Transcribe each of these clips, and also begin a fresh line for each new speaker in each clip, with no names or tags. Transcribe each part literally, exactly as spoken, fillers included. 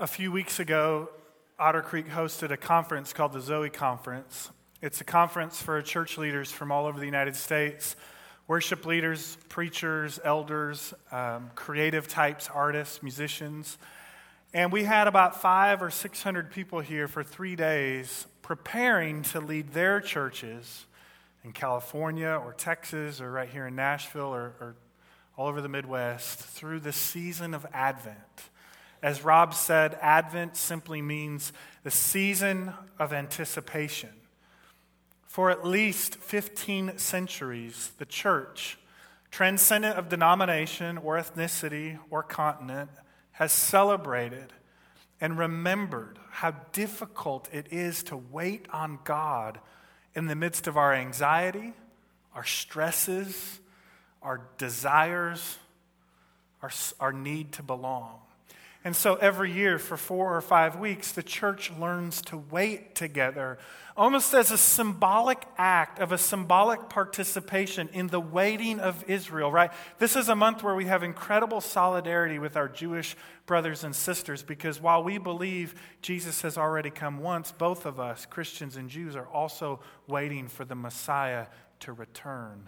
A few weeks ago, Otter Creek hosted a conference called the Zoe Conference. It's a conference for church leaders from all over the United States, worship leaders, preachers, elders, um, creative types, artists, musicians. And we had about five or six hundred people here for three days preparing to lead their churches in California or Texas or right here in Nashville or, or all over the Midwest through the season of Advent. As Rob said, Advent simply means the season of anticipation. For at least fifteen centuries, the church, transcendent of denomination or ethnicity or continent, has celebrated and remembered how difficult it is to wait on God in the midst of our anxiety, our stresses, our desires, our, our need to belong. And so every year for four or five weeks, the church learns to wait together, almost as a symbolic act of a symbolic participation in the waiting of Israel, right? This is a month where we have incredible solidarity with our Jewish brothers and sisters, because while we believe Jesus has already come once, both of us, Christians and Jews, are also waiting for the Messiah to return.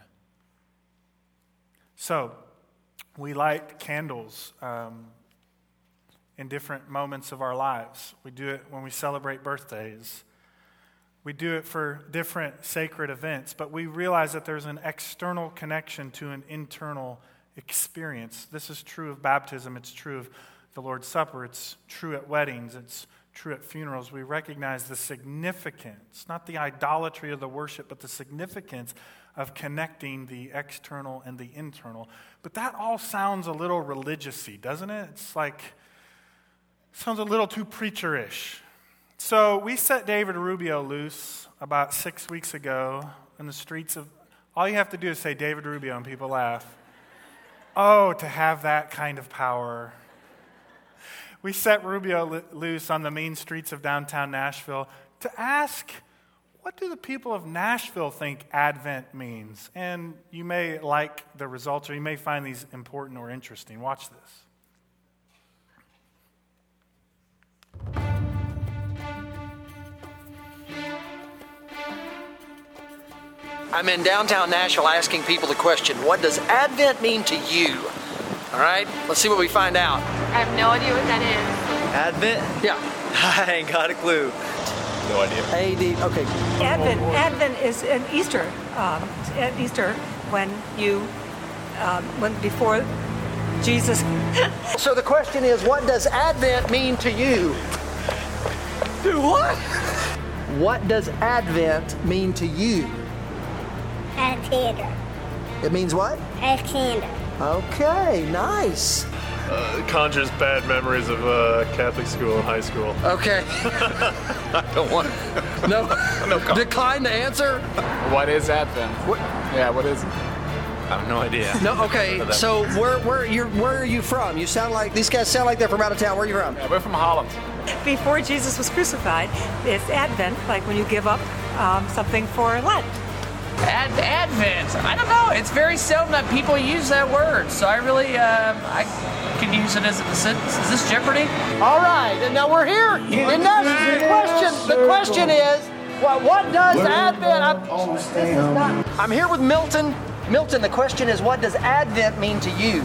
So, we light candles um, in different moments of our lives. We do it when we celebrate birthdays. We do it for different sacred events, but we realize that there's an external connection to an internal experience. This is true of baptism. It's true of the Lord's Supper. It's true at weddings. It's true at funerals. We recognize the significance, not the idolatry of the worship, but the significance of connecting the external and the internal. But that all sounds a little religious-y, doesn't it? It's like, sounds a little too preacher-ish. So we set David Rubio loose about six weeks ago in the streets of, all you have to do is say David Rubio and people laugh. Oh, to have that kind of power. We set Rubio loose on the main streets of downtown Nashville to ask, what do the people of Nashville think Advent means? And you may like the results, or you may find these important or interesting. Watch this.
I'm in downtown Nashville asking people the question, what does Advent mean to you? All right, let's see what we find out.
I have no idea what that is.
Advent?
Yeah.
I ain't got a clue.
No idea.
A D, okay.
Advent, Advent is an Easter, um, at Easter when you, um, when before Jesus.
So the question is, what does Advent mean to you? Do what? What does Advent mean to you?
Alexander.
It means what?
Alexander.
Okay, nice.
Uh, conjures bad memories of uh, Catholic school and high school.
Okay.
I don't want.
No.
No comment.
Decline to answer.
What is Advent?
What?
Yeah, what is it?
I have no idea.
No. Okay. So where where you where are you from? You sound like these guys sound like they're from out of town. Where are you from?
Yeah, we're from Holland.
Before Jesus was crucified, it's Advent, like when you give up um, something for Lent.
Ad- Advent. I don't know. It's very seldom that people use that word, so I really, uh, I could use it as a sentence. Is this Jeopardy?
All right, and now we're here. And that's the question. The question is, what what does Advent? I'm, this is not, I'm here with Milton. Milton, the question is, what does Advent mean to you?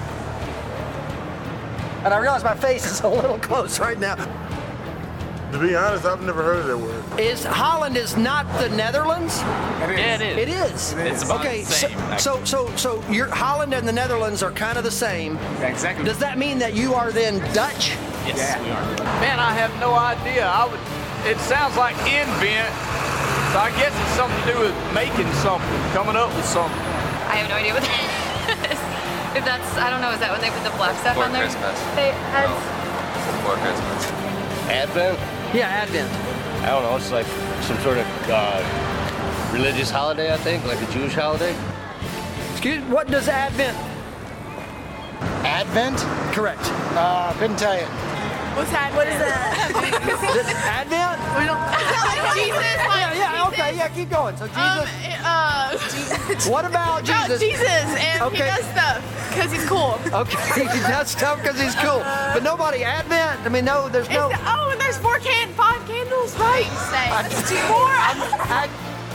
And I realize my face is a little close right now.
To be honest, I've never heard of that word.
Is Holland is not the Netherlands?
It is.
Yeah, it is.
It is.
It is. It's about
Okay,
the same,
so, so so so your Holland and the Netherlands are kind of the same.
Yeah, exactly.
Does that mean that you are then Dutch?
Yes, yeah. we are.
Man, I have no idea. I would. It sounds like invent, so I guess it's something to do with making something, coming up with something.
I have no idea what that is. If that's, I don't know, is that when they put the black stuff
Before
on there?
Christmas.
They had,
Before Christmas.
Advent?
Yeah, Advent.
I don't know. It's like some sort of uh, religious holiday, I think, like a Jewish holiday.
Excuse me, what does Advent?
Advent?
Correct.
Uh, couldn't tell you.
what's that? What is that?
Advent?
We don't.
Jesus, like
Yeah, yeah, okay,
Jesus.
yeah, keep going. So Jesus.
Um, uh, Jesus.
What about
About
Jesus?
Jesus, and
Okay.
he does stuff because he's cool.
Okay, he does stuff because he's cool. But nobody Advent. I mean, no, there's no.
It's the- oh, and there's four can, five candles, right? Say
I-
that's two more.
I-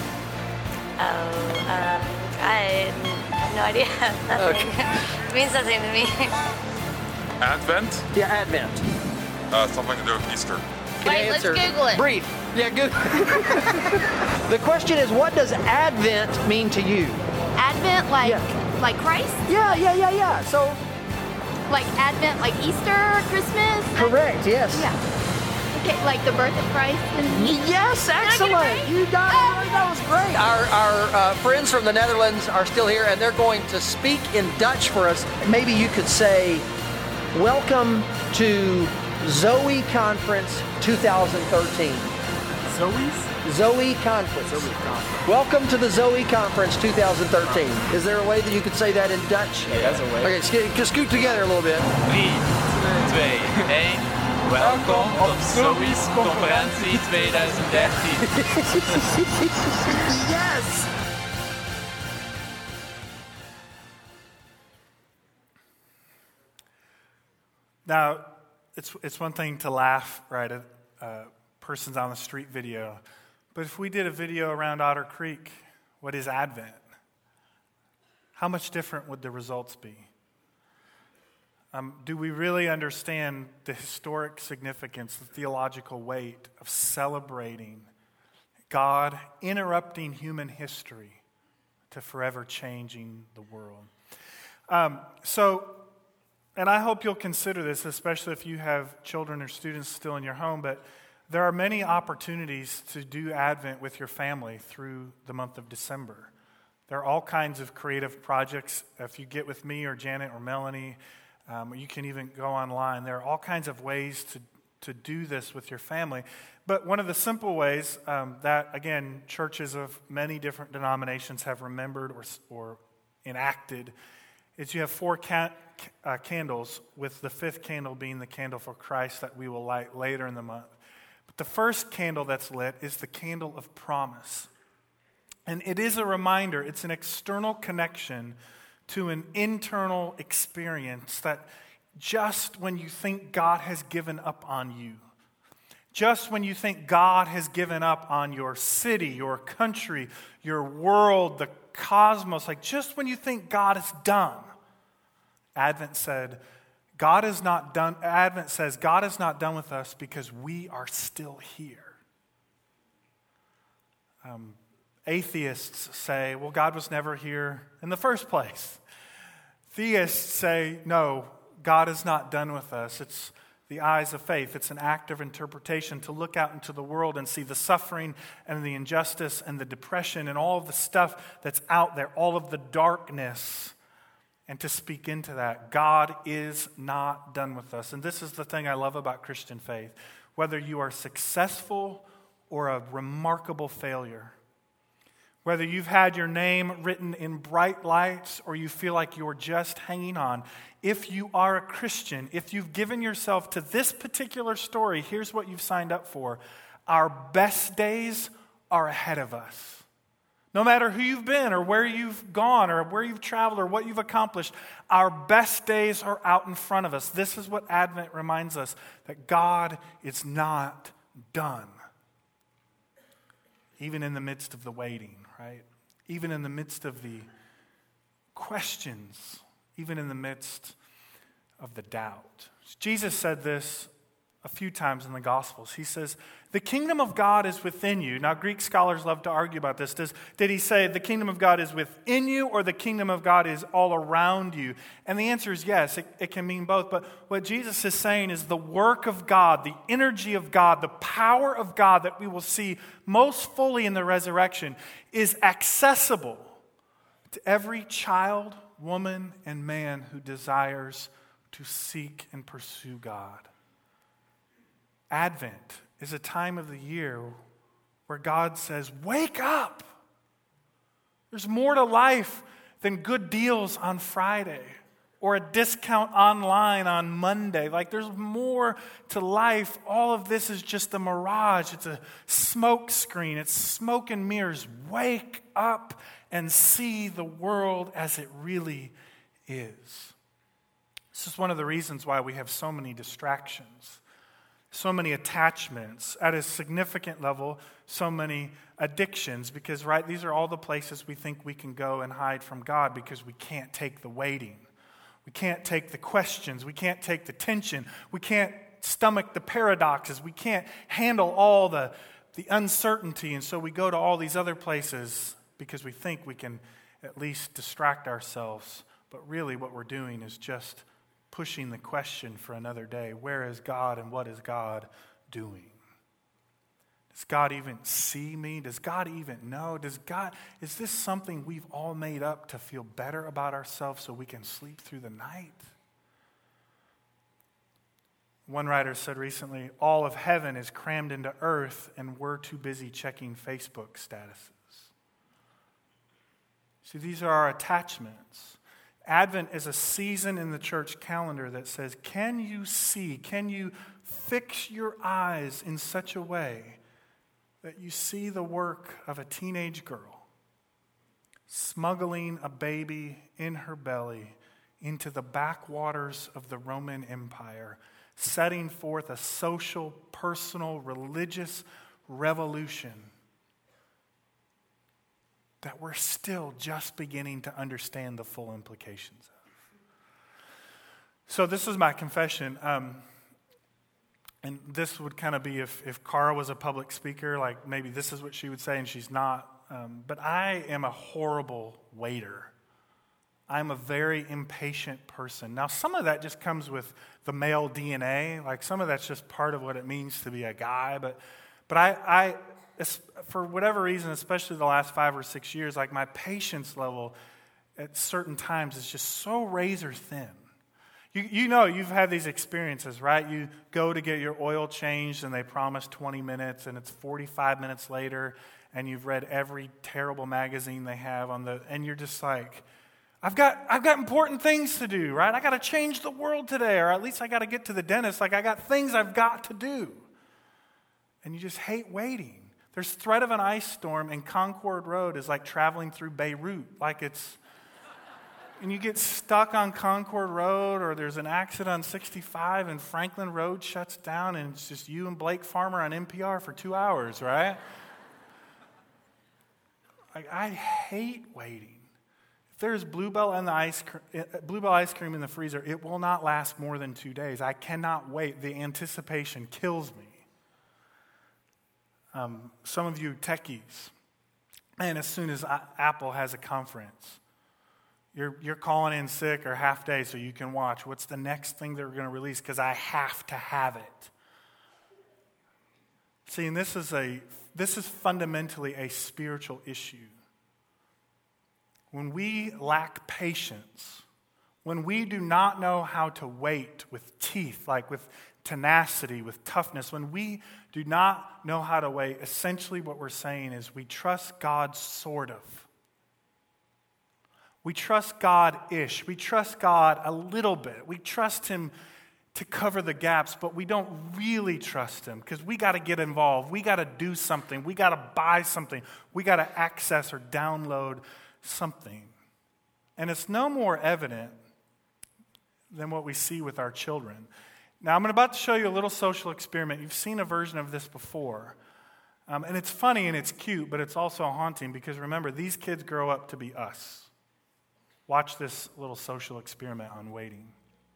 Oh, um, I have no idea. Nothing. It means nothing to me.
Advent?
yeah, Advent.
Uh, something to do with Easter.
Can
Wait,
you
let's
answer?
Google it.
Brief. Yeah, good. The question is, what does Advent mean to you?
Advent, like
Yeah.
like Christ,
Yeah, yeah, yeah, yeah. So,
like Advent, like Easter, Christmas.
correct, yes.
Yeah. Okay, like the birth of Christ. And
Yes, excellent. You got it. That was great. Our, our uh, friends from the Netherlands are still here, and they're going to speak in Dutch for us. Maybe you could say, welcome to Zoe Conference twenty thirteen.
Zoe's?
Zoe Conference.
Zoe Conference.
Welcome to the Zoe Conference twenty thirteen. Is there a way that you could say that in Dutch?
Yeah, there's a way.
Okay, sc- just scoot together a little bit.
drie, twee, één. Welkom op Zoe's Conferentie twintig dertien.
Yes!
Now, it's, it's one thing to laugh, right, at a person's on the street video. But if we did a video around Otter Creek, what is Advent? How much different would the results be? Um, do we really understand the historic significance, the theological weight of celebrating God interrupting human history to forever changing the world? Um, so, and I hope you'll consider this, especially if you have children or students still in your home, but there are many opportunities to do Advent with your family through the month of December. There are all kinds of creative projects. If you get with me or Janet or Melanie, um, you can even go online. There are all kinds of ways to, to do this with your family. But one of the simple ways um, that, again, churches of many different denominations have remembered or, or enacted is you have four ca- uh, candles, with the fifth candle being the candle for Christ that we will light later in the month. But the first candle that's lit is the candle of promise. And it is a reminder, it's an external connection to an internal experience that just when you think God has given up on you, just when you think God has given up on your city, your country, your world, the cosmos, like just when you think God is done, Advent said, God is not done. Advent says God is not done with us because we are still here. Um, atheists say, well, God was never here in the first place. Theists say, no, God is not done with us. It's the eyes of faith. It's an act of interpretation to look out into the world and see the suffering and the injustice and the depression and all of the stuff that's out there, all of the darkness, and to speak into that. God is not done with us. And this is the thing I love about Christian faith. Whether you are successful or a remarkable failure, whether you've had your name written in bright lights or you feel like you're just hanging on, if you are a Christian, if you've given yourself to this particular story, here's what you've signed up for. Our best days are ahead of us. No matter who you've been or where you've gone or where you've traveled or what you've accomplished, our best days are out in front of us. This is what Advent reminds us, that God is not done. Even in the midst of the waiting, right? Even in the midst of the questions, even in the midst of the doubt. Jesus said this a few times in the Gospels. He says, the kingdom of God is within you. Now, Greek scholars love to argue about this. Does, did he say the kingdom of God is within you or the kingdom of God is all around you? And the answer is yes, it, it can mean both. But what Jesus is saying is the work of God, the energy of God, the power of God that we will see most fully in the resurrection is accessible to every child, woman, and man who desires to seek and pursue God. Advent is a time of the year where God says, wake up. There's more to life than good deals on Friday. or a discount online on Monday. Like, there's more to life. All of this is just a mirage. It's a smoke screen. It's smoke and mirrors. Wake up and see the world as it really is. This is one of the reasons why we have so many distractions, so many attachments, at a significant level, so many addictions, because, right, these are all the places we think we can go and hide from God because we can't take the waiting. We can't take the questions. We can't take the tension. We can't stomach the paradoxes. We can't handle all the, the uncertainty, and so we go to all these other places because we think we can at least distract ourselves. But really what we're doing is just pushing the question for another day. Where is God and what is God doing? Does God even see me? Does God even know? Does God, is this something we've all made up to feel better about ourselves so we can sleep through the night? One writer said recently, all of heaven is crammed into earth and we're too busy checking Facebook statuses. See, these are our attachments. Advent is a season in the church calendar that says, can you see, can you fix your eyes in such a way that you see the work of a teenage girl smuggling a baby in her belly into the backwaters of the Roman Empire, setting forth a social, personal, religious revolution that we're still just beginning to understand the full implications of. So this is my confession. Um, and this would kind of be if, if Cara was a public speaker, like maybe this is what she would say and she's not. Um, but I am a horrible waiter. I'm a very impatient person. Now, some of that just comes with the male D N A. Like some of that's just part of what it means to be a guy. But, but I... I for whatever reason, especially the last five or six years, like my patience level at certain times is just so razor thin. You, you know, you've had these experiences, right? You go to get your oil changed and they promise twenty minutes and it's forty-five minutes later and you've read every terrible magazine they have on the, and you're just like, I've got, I've got important things to do, right? I got to change the world today, or at least I got to get to the dentist. Like I got things I've got to do. And you just hate waiting. There's threat of an ice storm, and Concord Road is like traveling through Beirut. Like it's, and you get stuck on Concord Road, or there's an accident on sixty-five, and Franklin Road shuts down, and it's just you and Blake Farmer on N P R for two hours, right? Like, I hate waiting. If there's Bluebell and the ice, Bluebell ice cream in the freezer, it will not last more than two days. I cannot wait. The anticipation kills me. Um, some of you techies, and as soon as I, Apple has a conference, you're you're calling in sick or half day so you can watch what's the next thing they're going to release because I have to have it. See, and this is a this is fundamentally a spiritual issue. When we lack patience, when we do not know how to wait with teeth, like with tenacity, with toughness, when we do not know how to wait, essentially what we're saying is we trust God sort of. We trust God-ish. We trust God a little bit. We trust Him to cover the gaps, but we don't really trust Him because we got to get involved. We got to do something. We got to buy something. We got to access or download something. And it's no more evident than what we see with our children. Now, I'm about to show you a little social experiment. You've seen a version of this before. Um, and it's funny and it's cute, but it's also haunting because remember, these kids grow up to be us. Watch this little social experiment on waiting.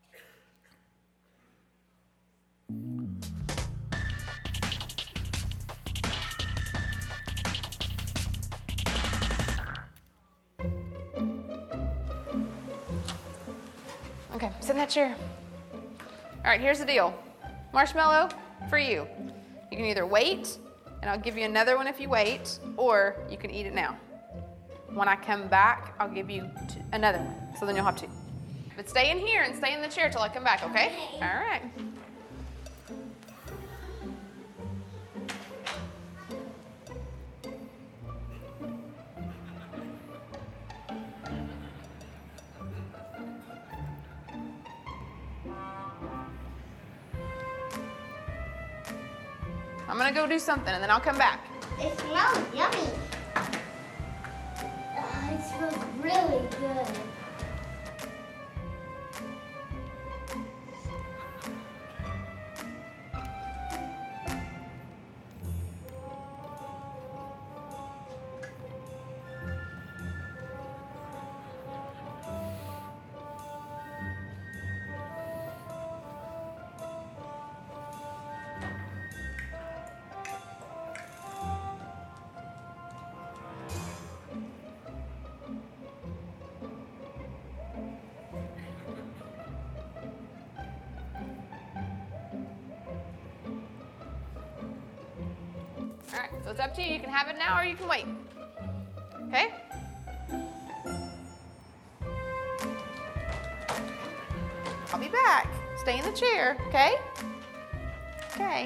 Okay, sit in that chair. All right, here's the deal. Marshmallow for you. You can either wait, and I'll give you another one if you wait, or you can eat it now. When I come back, I'll give you two, another one, so then you'll have two. But stay in here and stay in the chair till I come back, okay? All right. I'm gonna go do something and then I'll come back.
It smells yummy. Uh, it smells really good.
All right, so it's up to you. You can have it now or you can wait. Okay? I'll be back. Stay in the chair, okay? Okay.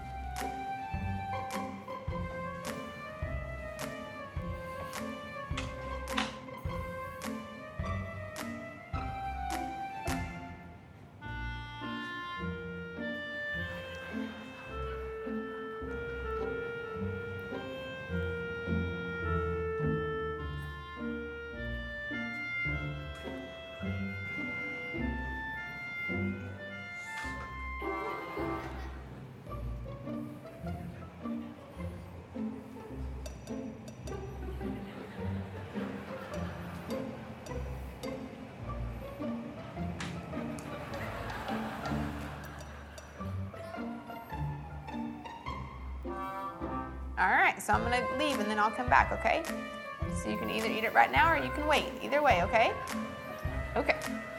All right, so I'm gonna leave and then I'll come back, okay? So you can either eat it right now or you can wait. Either way, okay? Okay.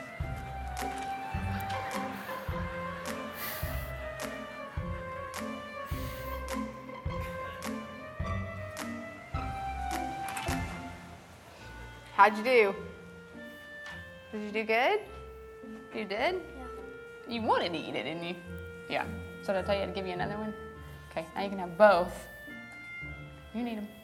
How'd you do? Did you do good? You did? Yeah. You wanted to eat it, didn't you? Yeah. So did I tell you I'd give you another one? Okay, now you can have both. You need them.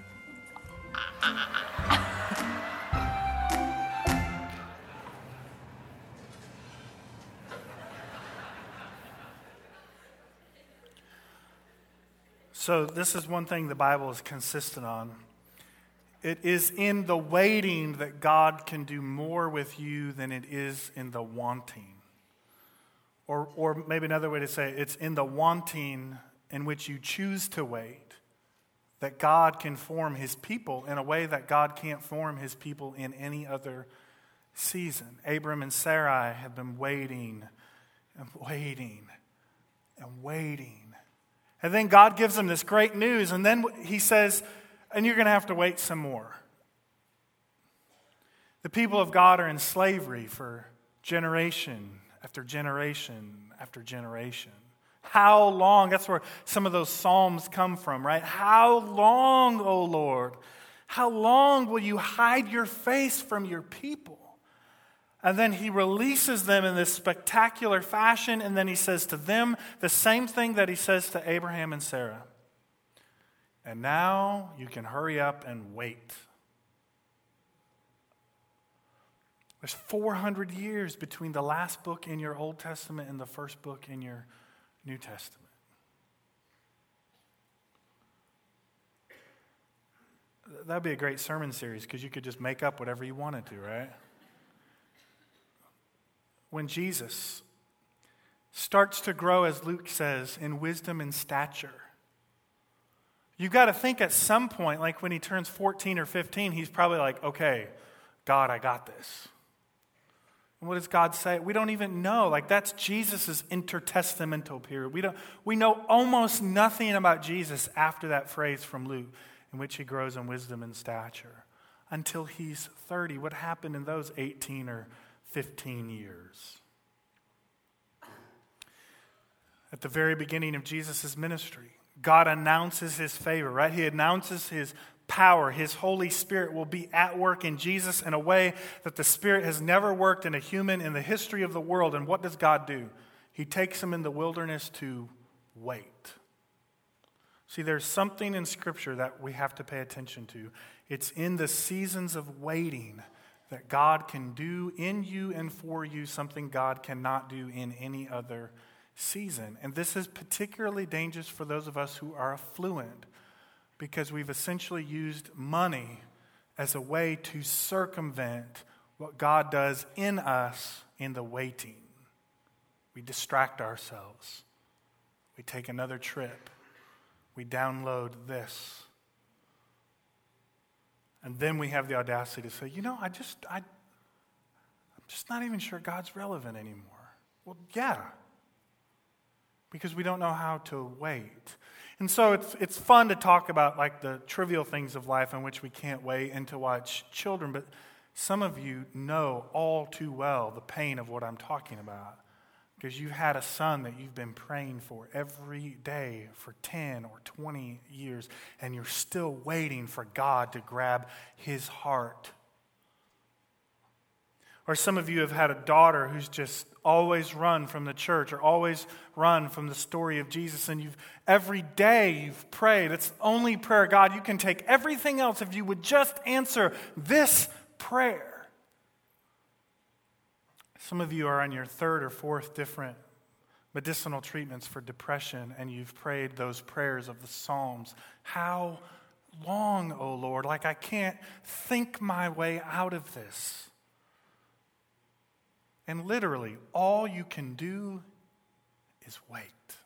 So this is one thing the Bible is consistent on. It is in the waiting that God can do more with you than it is in the wanting. Or, or maybe another way to say it, it's in the wanting in which you choose to wait that God can form his people in a way that God can't form his people in any other season. Abram and Sarai have been waiting and waiting and waiting. And then God gives them this great news, and then he says, and you're going to have to wait some more. The people of God are in slavery for generation after generation after generation. How long? That's where some of those Psalms come from, right? How long, O Lord? How long will you hide your face from your people? And then he releases them in this spectacular fashion, and then he says to them the same thing that he says to Abraham and Sarah. And now you can hurry up and wait. There's four hundred years between the last book in your Old Testament and the first book in your New Testament. That'd be a great sermon series because you could just make up whatever you wanted to, right? When Jesus starts to grow, as Luke says, in wisdom and stature, you've got to think at some point, like when he turns fourteen or fifteen, he's probably like, okay, God, I got this. And what does God say? We don't even know. Like that's Jesus' intertestamental period. We don't. We know almost nothing about Jesus after that phrase from Luke, in which he grows in wisdom and stature, until he's thirty. What happened in those eighteen or fifteen years? At the very beginning of Jesus' ministry, God announces his favor, right? He announces his power. His Holy Spirit will be at work in Jesus in a way that the Spirit has never worked in a human in the history of the world. And what does God do? He takes him in the wilderness to wait. See, there's something in Scripture that we have to pay attention to. It's in the seasons of waiting that God can do in you and for you something God cannot do in any other season. And this is particularly dangerous for those of us who are affluent, because we've essentially used money as a way to circumvent what God does in us in the waiting. We distract ourselves. We take another trip. We download this. And then we have the audacity to say, you know, I just, I, I'm just not even sure God's relevant anymore. Well, yeah, because we don't know how to wait. And so it's it's fun to talk about like the trivial things of life in which we can't wait and to watch children, but some of you know all too well the pain of what I'm talking about, because you had a son that you've been praying for every day for ten or twenty years, and you're still waiting for God to grab his heart. Or some of you have had a daughter who's just always run from the church or always run from the story of Jesus, and you've every day you've prayed. It's the only prayer. God, you can take everything else if you would just answer this prayer. Some of you are on your third or fourth different medicinal treatments for depression, and you've prayed those prayers of the Psalms. How long, O Lord? Like I can't think my way out of this. And literally, all you can do is wait.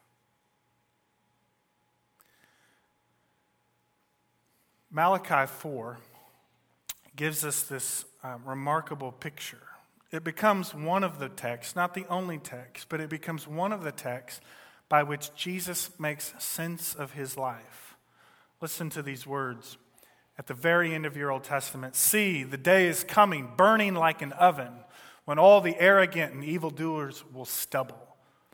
Malachi four gives us this uh, remarkable picture. It becomes one of the texts, not the only text, but it becomes one of the texts by which Jesus makes sense of his life. Listen to these words at the very end of your Old Testament. See, the day is coming, burning like an oven, when all the arrogant and evildoers will stubble.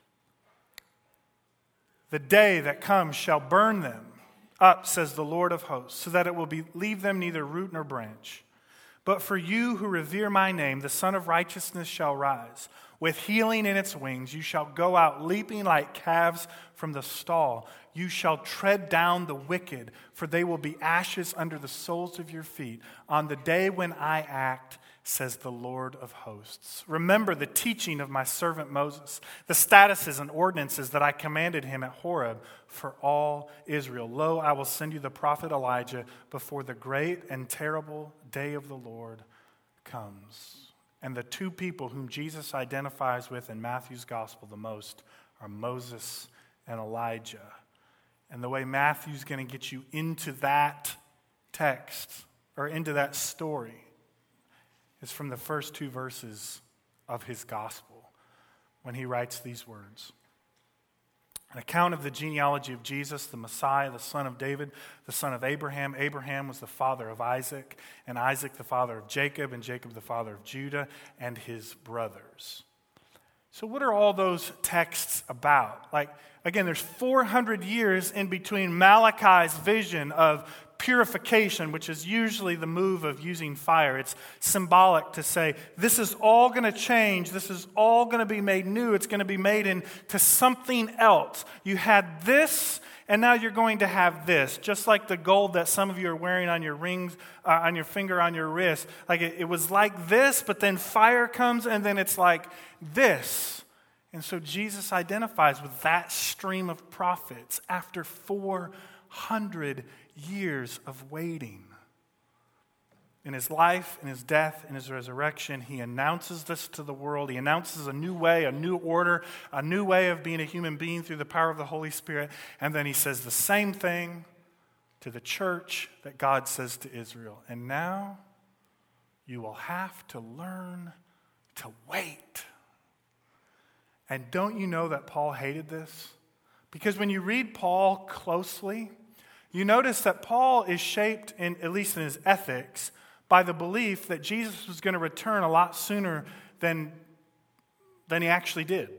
The day that comes shall burn them up, says the Lord of hosts, so that it will be, leave them neither root nor branch. But for you who revere my name, the Son of Righteousness shall rise. With healing in its wings, you shall go out leaping like calves from the stall. You shall tread down the wicked, for they will be ashes under the soles of your feet. On the day when I act, says the Lord of hosts. Remember the teaching of my servant Moses, the statutes and ordinances that I commanded him at Horeb for all Israel. Lo, I will send you the prophet Elijah before the great and terrible day of the Lord comes. And the two people whom Jesus identifies with in Matthew's gospel the most are Moses and Elijah. And the way Matthew's going to get you into that text or into that story is from the first two verses of his gospel when he writes these words. An account of the genealogy of Jesus, the Messiah, the son of David, the son of Abraham. Abraham was the father of Isaac, and Isaac the father of Jacob, and Jacob the father of Judah and his brothers. So what are all those texts about? Like, again, there's four hundred years in between Malachi's vision of purification, which is usually the move of using fire. It's symbolic to say, this is all going to change. This is all going to be made new. It's going to be made into something else. You had this, and now you're going to have this. Just like the gold that some of you are wearing on your rings, uh, on your finger, on your wrist. Like it, it was like this, but then fire comes, and then it's like this. And so Jesus identifies with that stream of prophets after four hundred years of waiting. In his life, in his death, in his resurrection, he announces this to the world. He announces a new way, a new order, a new way of being a human being through the power of the Holy Spirit. And then he says the same thing to the church that God says to Israel. And now you will have to learn to wait. And don't you know that Paul hated this? Because when you read Paul closely, you notice that Paul is shaped, in, at least in his ethics, by the belief that Jesus was going to return a lot sooner than, than he actually did.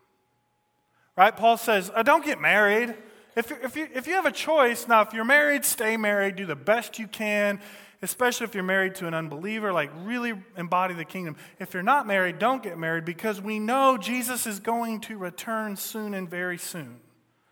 Right? Paul says, oh, don't get married. If, if, you, if you have a choice, now if you're married, stay married, do the best you can, especially if you're married to an unbeliever, like really embody the kingdom. If you're not married, don't get married, because we know Jesus is going to return soon and very soon.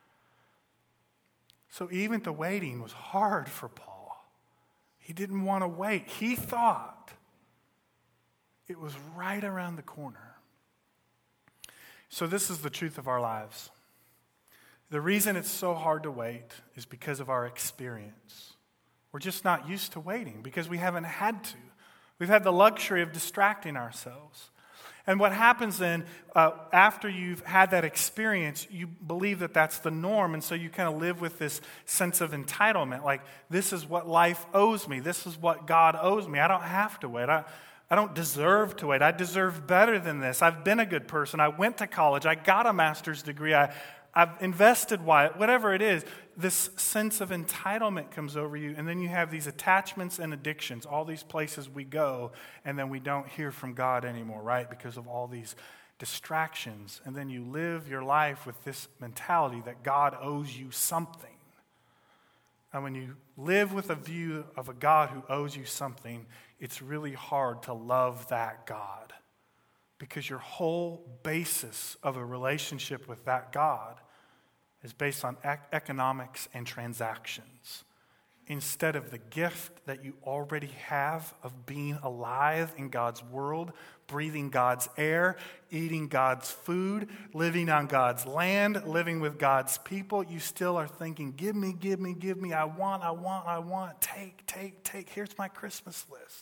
So even the waiting was hard for Paul. He didn't want to wait. He thought it was right around the corner. So this is the truth of our lives. The reason it's so hard to wait is because of our experience. We're just not used to waiting because we haven't had to. We've had the luxury of distracting ourselves. And what happens then, uh, after you've had that experience, you believe that that's the norm, and so you kind of live with this sense of entitlement, like, this is what life owes me. This is what God owes me. I don't have to wait. I, I don't deserve to wait. I deserve better than this. I've been a good person. I went to college. I got a master's degree. I, I've invested, whatever it is. This sense of entitlement comes over you, and then you have these attachments and addictions, all these places we go, and then we don't hear from God anymore, right? Because of all these distractions. And then you live your life with this mentality that God owes you something. And when you live with a view of a God who owes you something, it's really hard to love that God. Because your whole basis of a relationship with that God is based on ec- economics and transactions, instead of the gift that you already have of being alive in God's world, breathing God's air, eating God's food, living on God's land, living with God's people. You still are thinking, give me, give me, give me, I want, I want, I want, take, take, take, here's my Christmas list.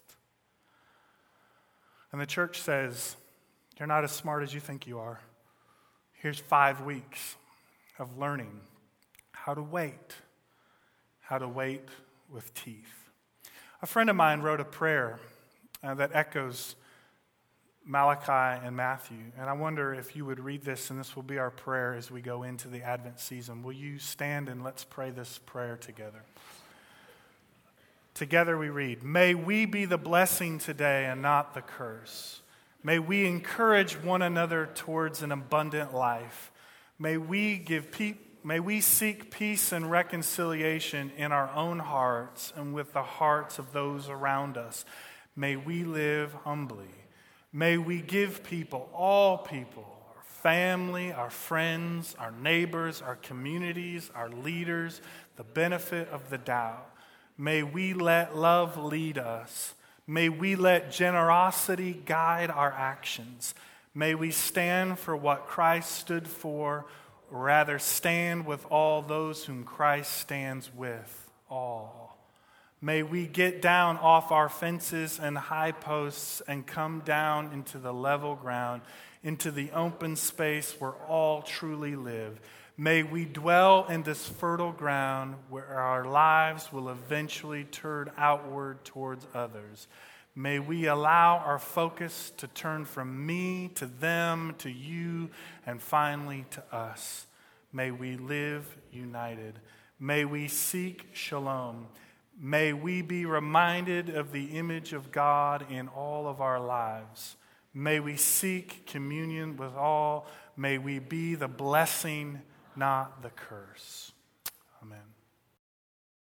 And the church says, you're not as smart as you think you are. Here's five weeks of learning how to wait, how to wait with teeth. A friend of mine wrote a prayer uh, that echoes Malachi and Matthew, and I wonder if you would read this, and this will be our prayer as we go into the Advent season. Will you stand and let's pray this prayer together? Together we read, "May we be the blessing today and not the curse. May we encourage one another towards an abundant life. May we give pe- may we seek peace and reconciliation in our own hearts and with the hearts of those around us. May we live humbly. May we give people, all people, our family, our friends, our neighbors, our communities, our leaders, the benefit of the doubt. May we let love lead us. May we let generosity guide our actions. May we stand for what Christ stood for, rather stand with all those whom Christ stands with, all. May we get down off our fences and high posts and come down into the level ground, into the open space where all truly live. May we dwell in this fertile ground where our lives will eventually turn outward towards others. May we allow our focus to turn from me to them, to you, and finally to us. May we live united. May we seek shalom. May we be reminded of the image of God in all of our lives. May we seek communion with all. May we be the blessing, not the curse.